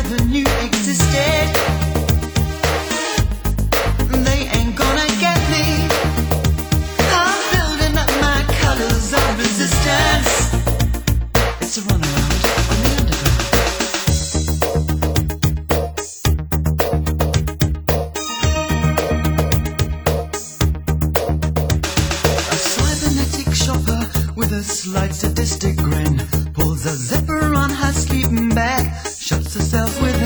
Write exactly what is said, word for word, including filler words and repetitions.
never knew existed. They ain't gonna get me. I'm building up my colors of resistance. It's a runaround on the underground. A cybernetic shopper with a slight sadistic grin pulls a zipper on her sleeping bag, shuts herself with